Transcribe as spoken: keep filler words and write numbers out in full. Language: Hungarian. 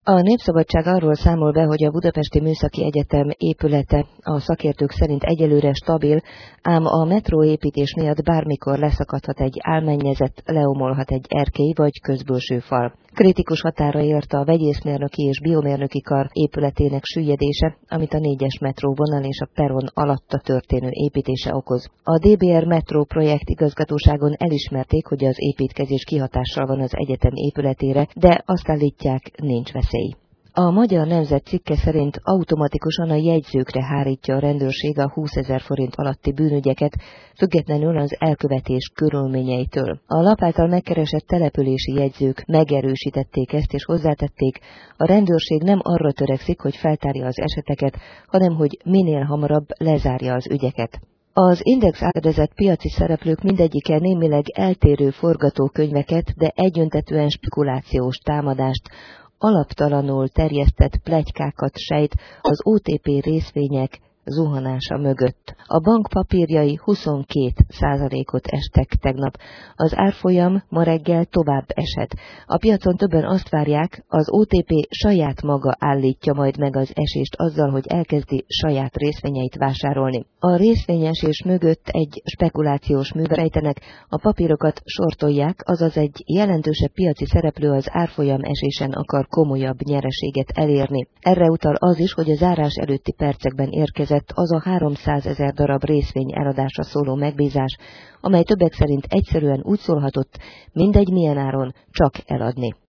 A Népszabadság arról számol be, hogy a Budapesti Műszaki Egyetem épülete a szakértők szerint egyelőre stabil, ám a metróépítés miatt bármikor leszakadhat egy álmennyezet, leomolhat egy erkély vagy közbülső fal. Kritikus határa ért a vegyészmérnöki és biomérnöki kar épületének süllyedése, amit a négyes metróvonal és a perron alatta történő építése okoz. A dé bé er metró projekt igazgatóságon elismerték, hogy az építkezés kihatással van az egyetem épületére, de azt állítják, nincs veszély. A Magyar Nemzet cikke szerint automatikusan a jegyzőkre hárítja a rendőrség a húszezer forint alatti bűnügyeket, függetlenül az elkövetés körülményeitől. A lap által megkeresett települési jegyzők megerősítették ezt és hozzátették, a rendőrség nem arra törekszik, hogy feltárja az eseteket, hanem hogy minél hamarabb lezárja az ügyeket. Az Index áldozat piaci szereplők mindegyike némileg eltérő forgatókönyveket, de egyöntetűen spekulációs támadást, alaptalanul terjesztett pletykákat sejt az o té pé részvények zuhanása mögött. A bank papírjai huszonkét százalékot estek tegnap. Az árfolyam ma reggel tovább esett. A piacon többen azt várják, az o té pé saját maga állítja majd meg az esést azzal, hogy elkezdi saját részvényeit vásárolni. A részvényesés mögött egy spekulációs műve rejtenek, a papírokat sortolják, azaz egy jelentősebb piaci szereplő az árfolyam esésen akar komolyabb nyereséget elérni. Erre utal az is, hogy a zárás előtti percekben érkezett az a háromszázezer darab részvény eladásra szóló megbízás, amely többek szerint egyszerűen úgy szólhatott, mindegy milyen áron, csak eladni.